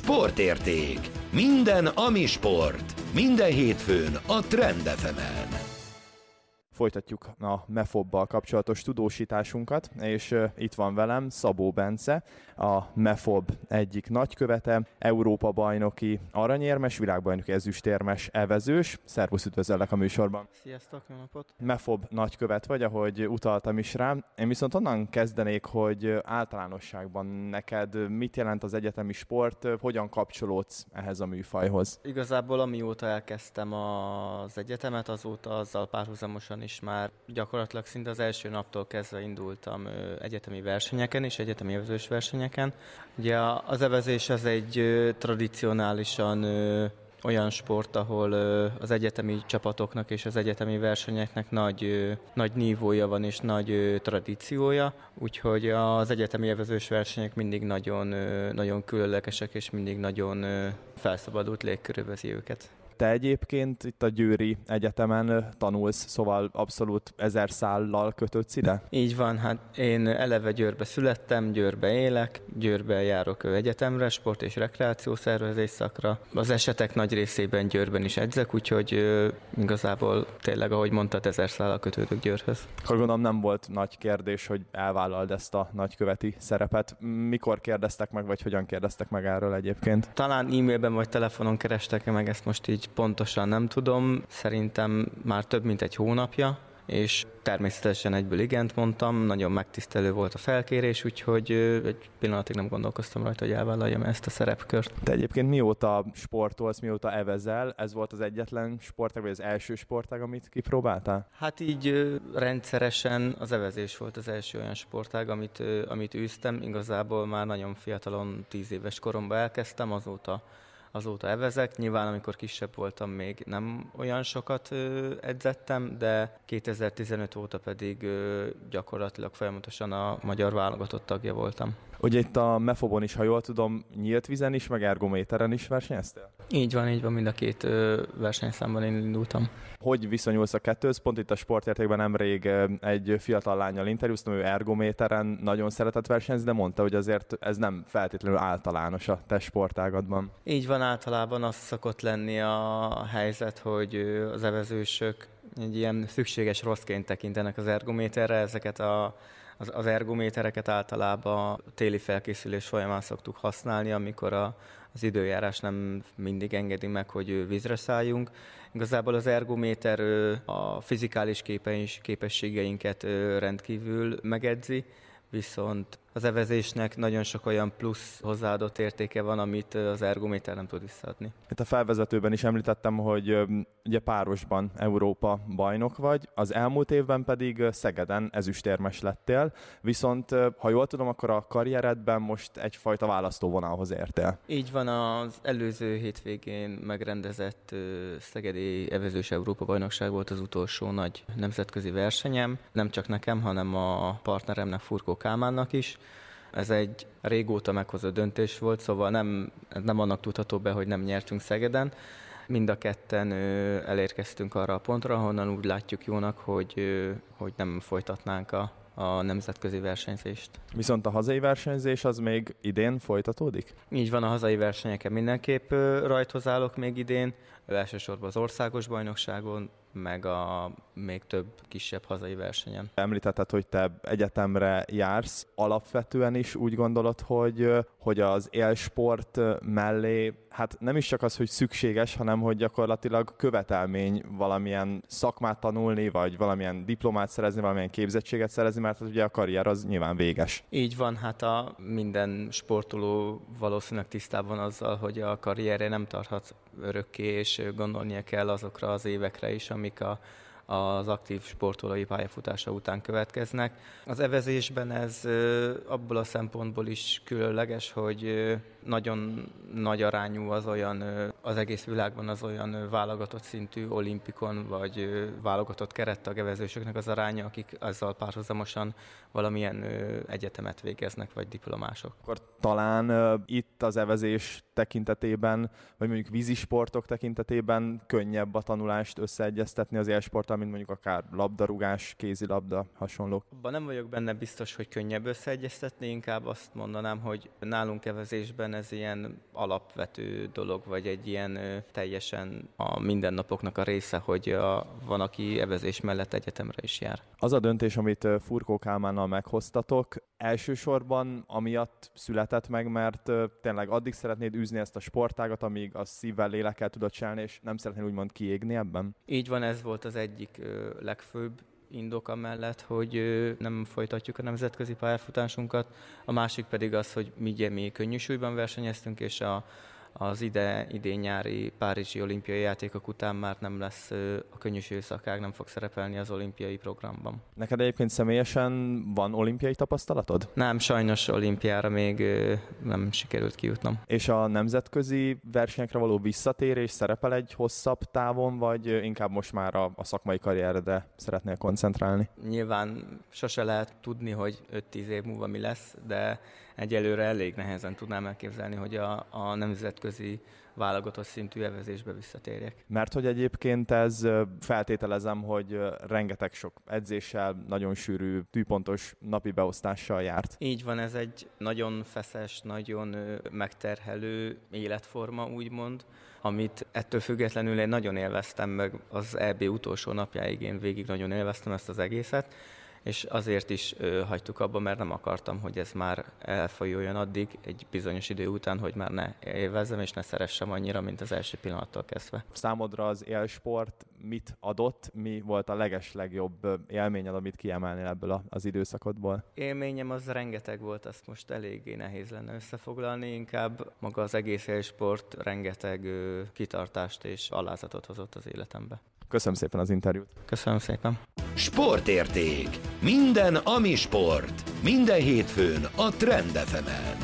Sportérték. Minden, ami sport. Minden hétfőn a Trend FM-en. Folytatjuk a MEFOB-bal kapcsolatos tudósításunkat, és itt van velem Szabó Bence, a MEFOB egyik nagykövete, Európa-bajnoki aranyérmes, világbajnoki ezüstérmes evezős. Szervusz, üdvözöllek a műsorban. Sziasztok, jó napot! MEFOB nagykövet vagy, ahogy utaltam is rá. Én viszont onnan kezdenék, hogy általánosságban neked mit jelent az egyetemi sport, hogyan kapcsolódsz ehhez a műfajhoz? Igazából amióta elkezdtem az egyetemet, azóta azzal párhuzamosan is már gyakorlatilag szinte az első naptól kezdve indultam egyetemi versenyeken és egyetemi evezős versenyeken. Ugye az evezés az egy tradicionálisan olyan sport, ahol az egyetemi csapatoknak és az egyetemi versenyeknek nagy nívója van és nagy tradíciója, úgyhogy az egyetemi evezős versenyek mindig nagyon különlegesek és mindig nagyon felszabadult légkör övezi őket. Te egyébként itt a Győri Egyetemen tanulsz, szóval abszolút 1000 szállal kötődsz ide? Így van, hát én eleve Győrbe születtem, Győrbe élek, Győrbe járok egyetemre, sport- és rekreációszervezés szakra. Az esetek nagy részében Győrben is edzek, úgyhogy igazából tényleg, ahogy mondtad, 1000 szállal kötődök Győrhöz. Akkor gondolom nem volt nagy kérdés, hogy elvállald ezt a nagyköveti szerepet. Mikor kérdeztek meg, vagy hogyan kérdeztek meg erről egyébként? Talán e-mailben vagy telefonon kerestek meg, ezt most így pontosan nem tudom, szerintem már több mint egy hónapja, és természetesen egyből igent mondtam, nagyon megtisztelő volt a felkérés, úgyhogy egy pillanatig nem gondolkoztam rajta, hogy elvállaljam ezt a szerepkört. Te egyébként mióta sportolsz, mióta evezel? Ez volt az egyetlen sportág, vagy az első sportág, amit kipróbáltál? Hát így rendszeresen az evezés volt az első olyan sportág, amit űztem. Igazából már nagyon fiatalon, 10 éves koromban elkezdtem, azóta evezek. Nyilván, amikor kisebb voltam, még nem olyan sokat edzettem, de 2015 óta pedig gyakorlatilag folyamatosan a magyar válogatott tagja voltam. Ugye itt a MEFOB-on is, ha jól tudom, nyílt vízen is, meg ergométeren is versenyeztél? Így van, mind a két versenyszámban én indultam. Hogy viszonyulsz a kettőhöz? Pont itt a Sportértékben nemrég egy fiatal lánnyal interjúztam, ő ergométeren nagyon szeretett versenyezni, de mondta, hogy azért ez nem feltétlenül általános a te sportágadban. Így van, általában az szokott lenni a helyzet, hogy az evezősök egy ilyen szükséges rosszként tekintenek az ergométerre, ezeket az ergométereket általában téli felkészülés folyamán szoktuk használni, amikor az időjárás nem mindig engedi meg, hogy vízre szálljunk. Igazából az ergométer a fizikális képességeinket rendkívül megedzi, viszont az evezésnek nagyon sok olyan plusz hozzáadott értéke van, amit az ergométer nem tud visszaadni. Itt a felvezetőben is említettem, hogy ugye párosban Európa bajnok vagy, az elmúlt évben pedig Szegeden ezüstérmes lettél, viszont ha jól tudom, akkor a karrieredben most egyfajta választóvonalhoz értél. Így van, az előző hétvégén megrendezett szegedi evezős Európa bajnokság volt az utolsó nagy nemzetközi versenyem, nem csak nekem, hanem a partneremnek, Furkó Kálmánnak is. Ez egy régóta meghozott döntés volt, szóval nem annak tudható be, hogy nem nyertünk Szegeden. Mind a ketten elérkeztünk arra a pontra, ahonnan úgy látjuk jónak, hogy nem folytatnánk a nemzetközi versenyzést. Viszont a hazai versenyzés az még idén folytatódik? Így van, a hazai versenyeken mindenképp rajthoz állok még idén, elsősorban az országos bajnokságon, meg a még több kisebb hazai versenyen. Említetted, hogy te egyetemre jársz. Alapvetően is úgy gondolod, hogy az élsport mellé, hát nem is csak az, hogy szükséges, hanem hogy gyakorlatilag követelmény valamilyen szakmát tanulni, vagy valamilyen diplomát szerezni, valamilyen képzettséget szerezni, mert ugye a karrier az nyilván véges. Így van, hát minden sportoló valószínűleg tisztában azzal, hogy a karrierje nem tarthat örökké, és gondolnia kell azokra az évekre is, amik az aktív sportolói pályafutása után következnek. Az evezésben ez abból a szempontból is különleges, hogy nagyon nagy arányú az egész világban az olyan válogatott szintű olimpikon, vagy válogatott kerettag evezősöknek az aránya, akik azzal párhuzamosan valamilyen egyetemet végeznek, vagy diplomások. Akkor talán itt az evezés tekintetében, vagy mondjuk vízisportok tekintetében könnyebb a tanulást összeegyeztetni az élsporttal, mint mondjuk akár labdarúgás, kézilabda, hasonlók? Abban nem vagyok benne biztos, hogy könnyebb összeegyeztetni, inkább azt mondanám, hogy nálunk evezésben ez ilyen alapvető dolog, vagy egy ilyen teljesen a mindennapoknak a része, hogy van, aki evezés mellett egyetemre is jár. Az a döntés, amit Furkó Kálmánnal meghoztatok, elsősorban amiatt született meg, mert tényleg addig szeretnéd űzni ezt a sportágat, amíg a szívvel, lélekkel tudod csinálni, és nem szeretnél úgymond kiégni ebben? Így van, ez volt az egyik legfőbb indok amellett, hogy nem folytatjuk a nemzetközi pályafutásunkat. A másik pedig az, hogy mi könnyű súlyban versenyeztünk, és az idén nyári párizsi olimpiai játékok után már nem lesz a könnyűsúlyú szakág, nem fog szerepelni az olimpiai programban. Neked egyébként személyesen van olimpiai tapasztalatod? Nem, sajnos olimpiára még nem sikerült kijutnom. És a nemzetközi versenyekre való visszatérés szerepel egy hosszabb távon, vagy inkább most már a szakmai karrieredre szeretnél koncentrálni? Nyilván sose lehet tudni, hogy 5-10 év múlva mi lesz, de egyelőre elég nehezen tudnám elképzelni, hogy a nemzetközi válogatott szintű evezésbe visszatérjek. Mert hogy egyébként ez, feltételezem, hogy rengeteg sok edzéssel, nagyon sűrű, tűpontos napi beosztással járt. Így van, ez egy nagyon feszes, nagyon megterhelő életforma, úgymond, amit ettől függetlenül én nagyon élveztem, meg az EB utolsó napjáig én végig nagyon élveztem ezt az egészet, és azért is hagytuk abba, mert nem akartam, hogy ez már elfajuljon addig egy bizonyos idő után, hogy már ne élvezzem és ne szeressem annyira, mint az első pillanattól kezdve. Számodra az élsport mit adott? Mi volt a legeslegjobb élményed, amit kiemelnél ebből az időszakodból? Élményem az rengeteg volt, azt most eléggé nehéz lenne összefoglalni, inkább maga az egész élsport rengeteg kitartást és alázatot hozott az életembe. Köszönöm szépen az interjút. Köszönöm szépen. Sportérték. Minden, ami sport. Minden hétfőn a Trend FM-en.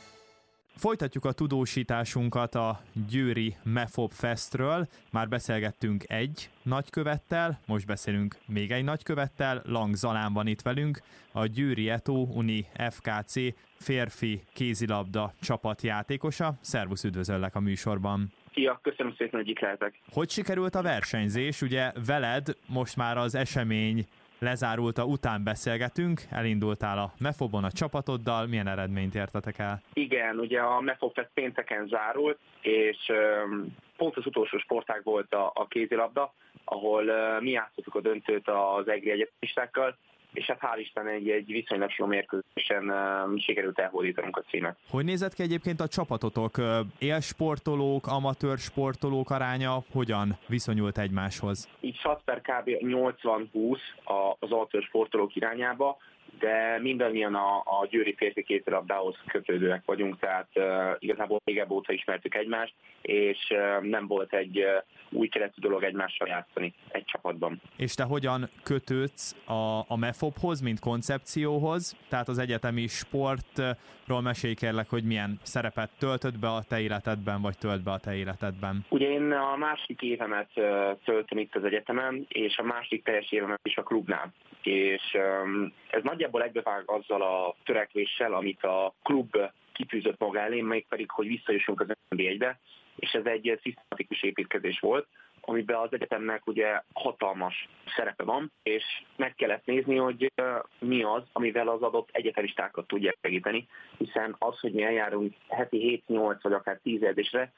Folytatjuk a tudósításunkat a győri MEFOB Festről. Már beszélgettünk egy nagykövettel, most beszélünk még egy nagykövettel. Lang Zalán van itt velünk, a Győri Eto Uni FKC férfi kézilabda csapatjátékosa. Szervusz, üdvözöllek a műsorban. Szia, köszönöm szépen, hogy itt lehetek. Hogy sikerült a versenyzés? Ugye veled most már az esemény lezárulta után beszélgetünk, elindultál a MEFOB-on a csapatoddal, milyen eredményt értetek el? Igen, ugye a MEFOB Fest pénteken zárult, és pont az utolsó sportág volt a kézilabda, ahol mi játszottuk a döntőt az egri egyetemistákkal, és hát hál' Isten egy viszonylag jó mérkőzésen sikerült elhódítanunk a címet. Hogy nézett ki egyébként a csapatotok? Élsportolók, amatőr sportolók aránya hogyan viszonyult egymáshoz? Így SAC per kb. 80-20 az amatőr sportolók irányába, de mindannyian a győri férfi kézilabdához kötődőek vagyunk, tehát igazából régebb óta ismertük egymást, és nem volt egy új keletű dolog egymással játszani egy csapatban. És te hogyan kötődsz a MEFOB-hoz, mint koncepcióhoz? Tehát az egyetemi sportról mesélj kérlek, hogy milyen szerepet töltött be a te életedben, vagy tölt be a te életedben? Ugye én a második évemet töltöm itt az egyetemen, és a második teljes évemet is a klubnál. És ez nagyjából egybevág azzal a törekvéssel, amit a klub kitűzött maga elé, mégpedig, hogy visszajussunk az NB1-be, és ez egy szisztematikus építkezés volt, amiben az egyetemnek ugye hatalmas szerepe van, és meg kellett nézni, hogy mi az, amivel az adott egyetemistákat tudják segíteni, hiszen az, hogy mi eljárunk heti 7-8 vagy akár 10 edzésre,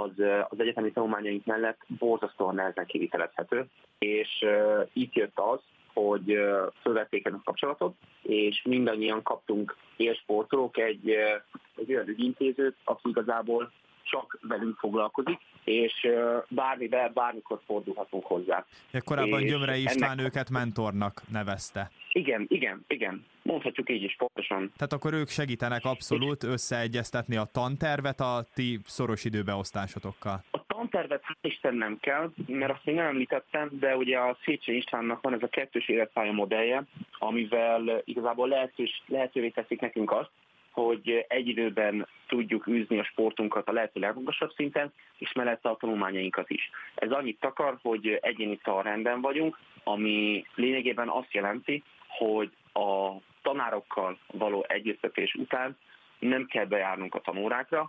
az egyetemi tanulmányaink mellett borzasztóan nehezen kivitelezhető, és itt jött az, hogy fölvették ezt a kapcsolatot, és mindannyian kaptunk élsportolók egy olyan ügyintézőt, aki igazából csak velünk foglalkozik, és bármikor fordulhatunk hozzá. Korábban Gyömrei István őket mentornak nevezte. Igen. Mondhatjuk így is pontosan. Tehát akkor ők segítenek abszolút összeegyeztetni a tantervet a ti szoros időbeosztásotokkal. A tantervet hát Isten nem kell, mert azt még nem említettem, de ugye a Széchenyi Istvánnak van ez a 2. életpálya modellje, amivel igazából lehetővé teszik nekünk azt, hogy egy időben tudjuk űzni a sportunkat a lehető legmagasabb szinten, és mellette a tanulmányainkat is. Ez annyit takar, hogy egyéni tanrendben vagyunk, ami lényegében azt jelenti, hogy a tanárokkal való egyeztetés után nem kell bejárnunk a tanórákra,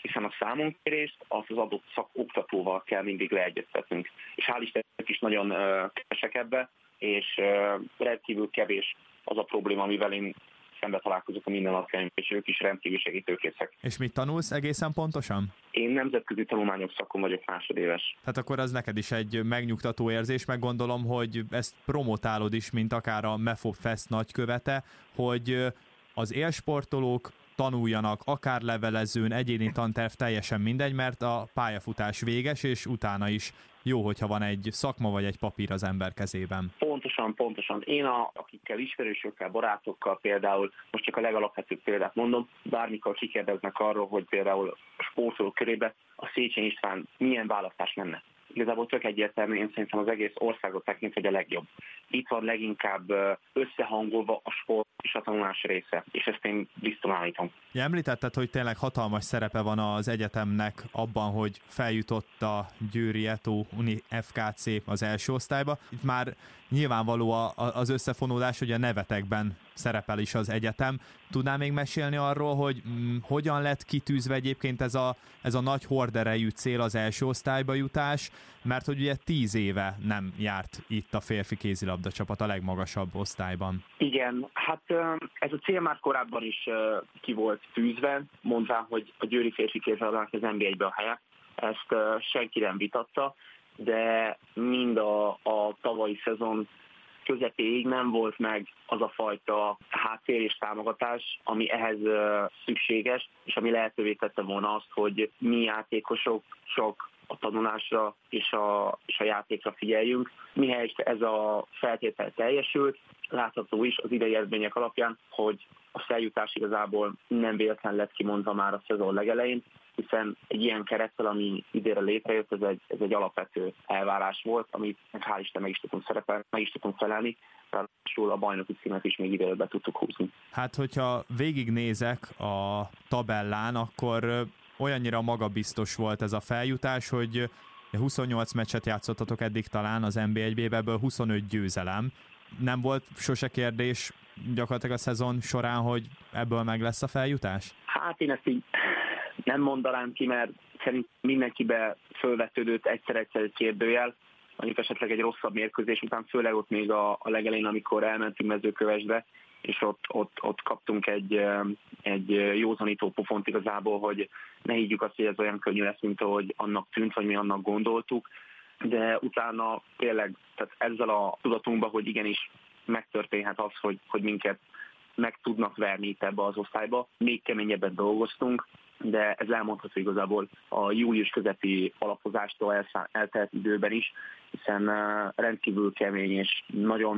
hiszen a számonkérést az adott szakoktatóval kell mindig leegyeztetnünk. És hál' Istennek is nagyon kevesek ebbe, és rendkívül kevés az a probléma, amivel én szembe találkozok a mindennapjaim, és ők is rendkívül segítőkészek. És mit tanulsz egészen pontosan? Én nemzetközi tanulmányok szakon vagyok, másodéves. Tehát akkor az neked is egy megnyugtató érzés, meg gondolom, hogy ezt promotálod is, mint akár a MEFOP Fest nagykövete, hogy az élsportolók tanuljanak, akár levelezőn, egyéni tanterv, teljesen mindegy, mert a pályafutás véges, és utána is jó, hogyha van egy szakma vagy egy papír az ember kezében. Pontosan. Én akikkel ismerősökkel, barátokkal például, most csak a legalapvetőbb példát mondom, bármikor kikérdeznek arról, hogy például a sportolók körében a Széchenyi István milyen választás lenne. Igazából tök egyértelmű, én szerintem az egész országot tekintve, hogy a legjobb. Itt van leginkább összehangolva a sport és a tanulás része, és ezt én biztosan állítom. Említetted, hogy tényleg hatalmas szerepe van az egyetemnek abban, hogy feljutott a Győri Eto Uni FKC az első osztályba. Itt már nyilvánvaló az összefonódás, hogy a nevetekben szerepel is az egyetem. Tudnál még mesélni arról, hogy hogyan lett kitűzve egyébként ez a nagy horderejű cél, az első osztályba jutás, mert hogy ugye 10 éve nem járt itt a férfi kézilabda csapat a legmagasabb osztályban. Igen, hát ez a cél már korábban is ki volt tűzve, mondván, hogy a győri férfi kézilabdának az NB1-be a helye. Ezt senki nem vitatta, de mind a tavalyi szezon közepéig nem volt meg az a fajta háttér és támogatás, ami ehhez szükséges, és ami lehetővé tette volna azt, hogy mi játékosok csak a tanulásra és a játékra figyeljünk. Mihelyest ez a feltétel teljesült, látható is az idei eredmények alapján, hogy a feljutás igazából nem véletlen lett kimondva már a szezon legelején, hiszen egy ilyen kerettel, ami idénre létrejött, ez egy alapvető elvárás volt, amit hál' Isten meg is tudtunk felelni, ráadásul a bajnoki címet is még idejére be tudtuk húzni. Hát, hogyha végignézek a tabellán, akkor olyannyira magabiztos volt ez a feljutás, hogy 28 meccset játszottatok eddig talán az NB1-be, ebből 25 győzelem. Nem volt sose kérdés gyakorlatilag a szezon során, hogy ebből meg lesz a feljutás? Hát én ezt így nem mondanám ki, mert szerint mindenkibe fölvetődött egyszer egy kérdőjel, mondjuk esetleg egy rosszabb mérkőzés után, főleg ott még a legelején, amikor elmentünk Mezőkövesdre, és ott kaptunk egy józanító pofont igazából, hogy ne higgyük azt, hogy ez olyan könnyű lesz, mint ahogy annak tűnt, vagy mi annak gondoltuk, de utána tényleg tehát ezzel a tudatunkban, hogy igenis megtörténhet az, hogy minket meg tudnak verni itt ebbe az osztályba. Még keményebben dolgoztunk, de ez elmondható igazából a július közepi alapozástól eltelt időben is, hiszen rendkívül kemény és nagyon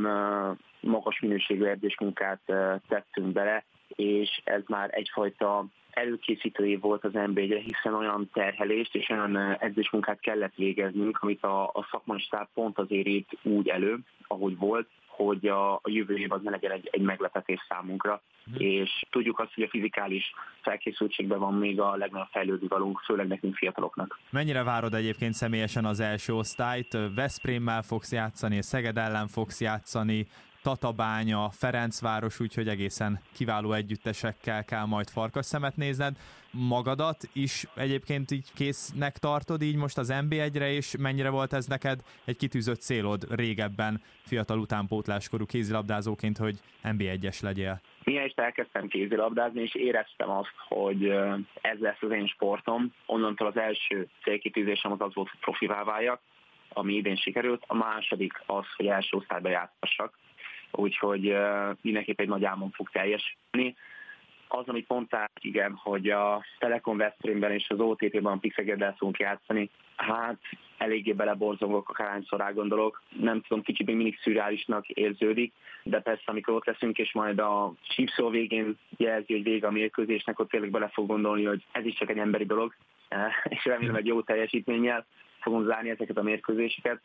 magas minőségű edzésmunkát tettünk bele, és ez már egyfajta előkészítő év volt az NB1-re, hiszen olyan terhelést és olyan edzésmunkát kellett végeznünk, amit a szakmai stáb pont azért írt úgy elő, ahogy volt, hogy a jövő év az ne legyen egy meglepetés számunkra. És tudjuk azt, hogy a fizikális felkészültségben van még a legnagyobb fejlődni valónk, főleg nekünk fiataloknak. Mennyire várod egyébként személyesen az első osztályt? Veszprémmel fogsz játszani, Szeged ellen fogsz játszani, Tatabánya, Ferencváros, úgyhogy egészen kiváló együttesekkel kell majd farkasszemet nézned. Magadat is egyébként így késznek tartod így most az NB1-re, és mennyire volt ez neked egy kitűzött célod régebben fiatal utánpótláskorú kézilabdázóként, hogy NB1-es legyél? Mihelyest elkezdtem kézilabdázni, és éreztem azt, hogy ez lesz az én sportom. Onnantól az első célkitűzésem az volt, hogy profivá váljak, ami idén sikerült. A második az, hogy első osztályba játszhassak. Úgyhogy mindenképp egy nagy álmom fog teljesülni. Az, amit mondták, igen, hogy a Telekom Veszprémben és az OTP-ben a Pixegeddel fogunk játszani, hát eléggé beleborzongok, akárhányszor rágondolok. Nem tudom, kicsit még mindig szürreálisnak érződik, de persze, amikor ott leszünk, és majd a sípszó végén jelzi, hogy vége a mérkőzésnek, ott tényleg bele fog gondolni, hogy ez is csak egy emberi dolog, és remélem egy jó teljesítménnyel fogunk zárni ezeket a mérkőzéseket,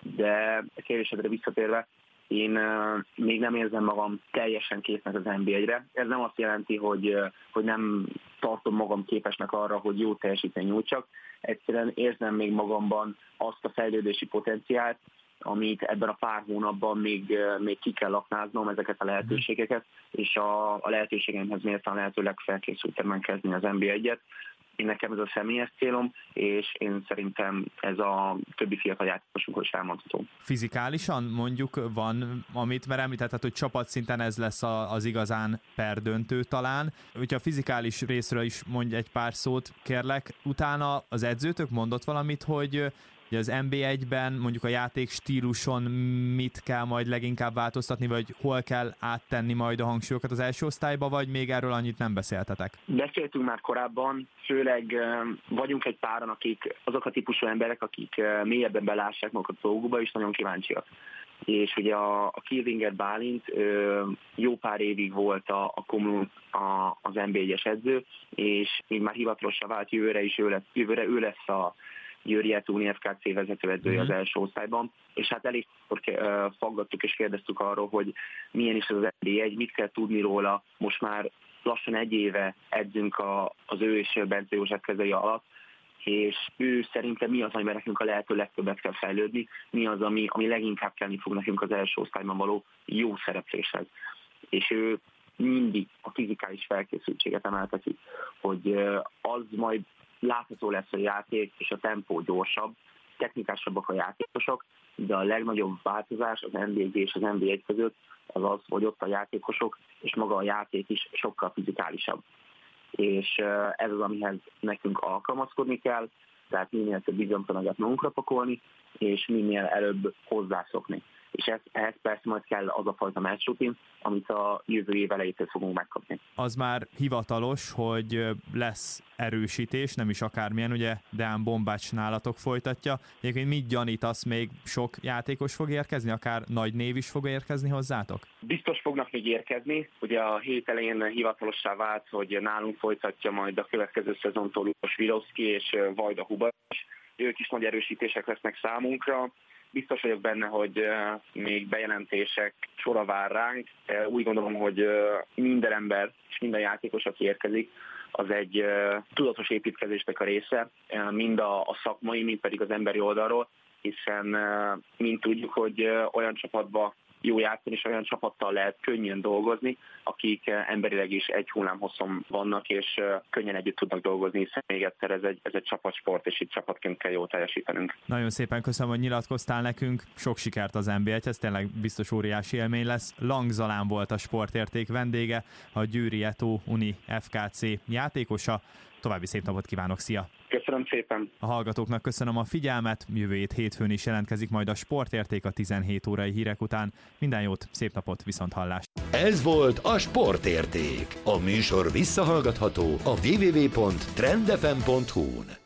de a kérdésedre visszatérve, én még nem érzem magam teljesen késznek az NB1-re. Ez nem azt jelenti, hogy nem tartom magam képesnek arra, hogy jó teljesítmény nyújtsak. Egyszerűen érzem még magamban azt a fejlődési potenciált, amit ebben a pár hónapban még ki kell aknáznom, ezeket a lehetőségeket, és a lehetőségeimhez méltán lehetőleg felkészültem kezdeni az NB1-et. Én nekem ez a személyes célom, és én szerintem ez a többi fiatal játékosunkhoz is elmondható. Fizikálisan mondjuk van, amit már említetted, hogy csapatszinten ez lesz az igazán perdöntő talán. Hogyha a fizikális részről is mondj egy pár szót, kérlek. Utána az edzőtök mondott valamit, hogy az NB1-ben mondjuk a játék stíluson mit kell majd leginkább változtatni, vagy hol kell áttenni majd a hangsúlyokat az első osztályba, vagy még erről annyit nem beszéltetek? Beszéltünk már korábban, főleg vagyunk egy páran, akik azok a típusú emberek, akik mélyebben belássák magukat a dolgokba, és nagyon kíváncsiak. És ugye a Kilvinger Bálint jó pár évig volt a Komló az NB1-es edző, és így már hivatalosra vált, jövőre ő lesz a Győri Etó FKC vezetőedzője az első osztályban, és hát elég faggattuk és kérdeztük arról, hogy milyen is az NB1, mit kell tudni róla. Most már lassan egy éve edzünk az ő és Bence József kezei alatt, és ő szerintem mi az, amiben nekünk a lehető legtöbbet kell fejlődni, mi az, ami leginkább kellni fog nekünk az első osztályban való jó szerepléshez. És ő mindig a fizikális felkészültséget emelte ki, hogy az majd látható lesz a játék, és a tempó gyorsabb, technikásabbak a játékosok, de a legnagyobb változás az NB1 és az NB1 között az az, hogy ott a játékosok és maga a játék is sokkal fizikálisabb. És ez az, amihez nekünk alkalmazkodni kell, tehát minél több bizonytalanágat magunkra pakolni, és minél előbb hozzászokni. És ehhez persze majd kell az a fajta meccsrutin, amit a jövő év elejétől fogunk megkapni. Az már hivatalos, hogy lesz erősítés, nem is akármilyen, ugye Deán Bombács nálatok folytatja. Egyébként mit gyanítasz, még sok játékos fog érkezni, akár nagy név is fog érkezni hozzátok? Biztos fognak még érkezni. Ugye a hét elején hivatalossá vált, hogy nálunk folytatja majd a következő szezontól Lukos Virovszky és Vajda Hubas. Ők is nagy erősítések lesznek számunkra. Biztos vagyok benne, hogy még bejelentések sora vár ránk. Úgy gondolom, hogy minden ember és minden játékos, aki érkezik, az egy tudatos építkezésnek a része, mind a szakmai, mind pedig az emberi oldalról, hiszen mind tudjuk, hogy olyan csapatba jó játszani, és olyan csapattal lehet könnyen dolgozni, akik emberileg is egy hullámhosszon vannak, és könnyen együtt tudnak dolgozni, hiszen még egyszer ez egy csapatsport, és itt csapatként kell jól teljesítenünk. Nagyon szépen köszönöm, hogy nyilatkoztál nekünk, sok sikert az NB1-hez, tényleg biztos óriási élmény lesz. Lang Zalán volt a Sportérték vendége, a Győri Etó Uni FKC játékosa. További szép napot kívánok, szia! Köszönöm szépen! A hallgatóknak köszönöm a figyelmet, jövő hétfőn is jelentkezik majd a Sportérték a 17 órai hírek után. Minden jót, szép napot, viszonthallás! Ez volt a Sportérték. A műsor visszahallgatható a www.trendfm.hu-n.